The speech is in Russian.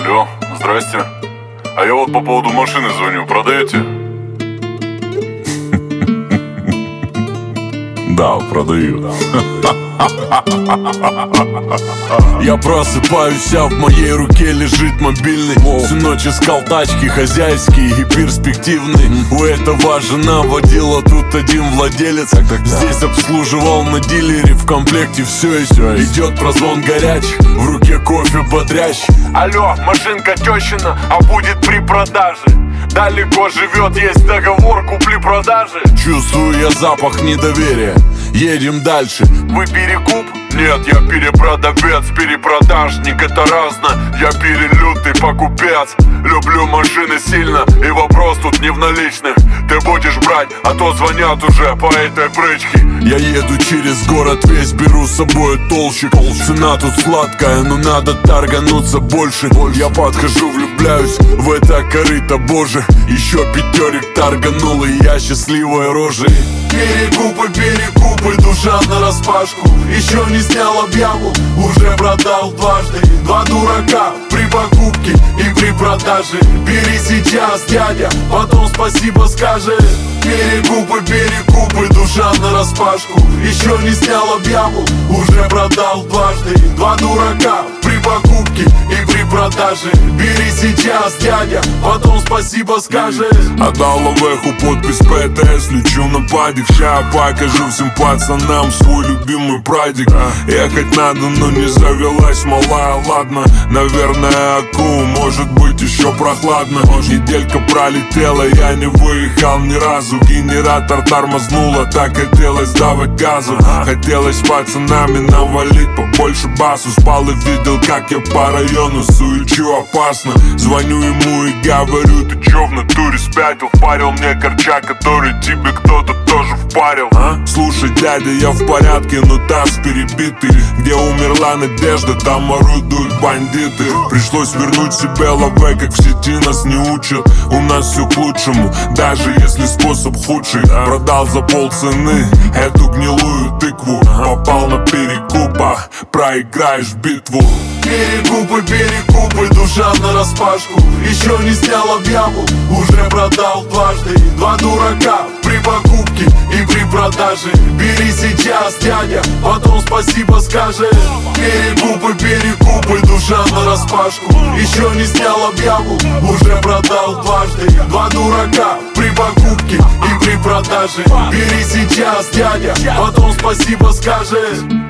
Алло, здрасте. А я вот по поводу машины звоню, продаете? Да, продаю. Я просыпаюсь, а в моей руке лежит мобильный. Всю ночь искал тачки хозяйские и перспективные. У этого жена водила, тут один владелец. Здесь обслуживал на дилере, в комплекте все есть. Идет прозвон горячий, в руке кофе бодрящий. Алло, машинка тещина, а будет при продаже. Далеко живет, есть договор купли-продажи. Чувствую я запах недоверия, едем дальше. Вы перекуп? Нет, я перепродавец, перепродажник, это разно. Я перелютый покупец, люблю машины сильно. И вопрос тут не в наличных, ты будешь брать, а то звонят уже по этой брычке. Я еду через город весь, беру с собой толщик. Цена тут сладкая, но надо торгануться больше. Я подхожу, влюбляюсь в это корыто, боже. Еще пятерик торганул, и я счастливой рожей. Перекупы, душа нараспашку. Еще не снял объяву, уже продал дважды. Два дурака при покупке и при продаже. Бери сейчас, дядя, потом спасибо скажет. Перекупы, душа нараспашку. Еще не снял объяву, уже продал дважды. Два дурака при покупке и при продаже. Бери сейчас, дядя, потом спасибо скажет. Отдал Лавеху подпись ПТС, лечу на падик. Ща покажу всем пацанам свой любимый прадик. Ехать надо, но не завелась малая, ладно. Наверное, Аку, может быть еще прохладно. Неделька пролетела, я не выехал ни разу. Генератор тормознуло, так хотелось давать газу. Хотелось с пацанами навалить побольше басу. Спал и видел, как я по району суечу опасно. Звоню ему и говорю: ты чё в натуре спятил? Впарил мне корча, который тебе кто-то тоже впарил. Слушай, дядя, я в порядке, но таз перебитый. Где умерла надежда, там орудуют бандиты. Пришлось вернуть себе лаве, как в сети нас не учат. У нас все к лучшему, даже если способ худший. Продал за полцены эту гнилую тыкву. Попал на перекупа, проиграешь битву. Перекупы, душа нараспашку. Еще не снял объяву, уже продал дважды. Два дурака при покупке и при продаже. Бери сейчас, дядя, потом спасибо скажет. Перекупы, душа нараспашку. Еще не снял объяву, уже продал дважды. Два дурака при покупке и при продаже. Бери сейчас, дядя, потом спасибо скажет.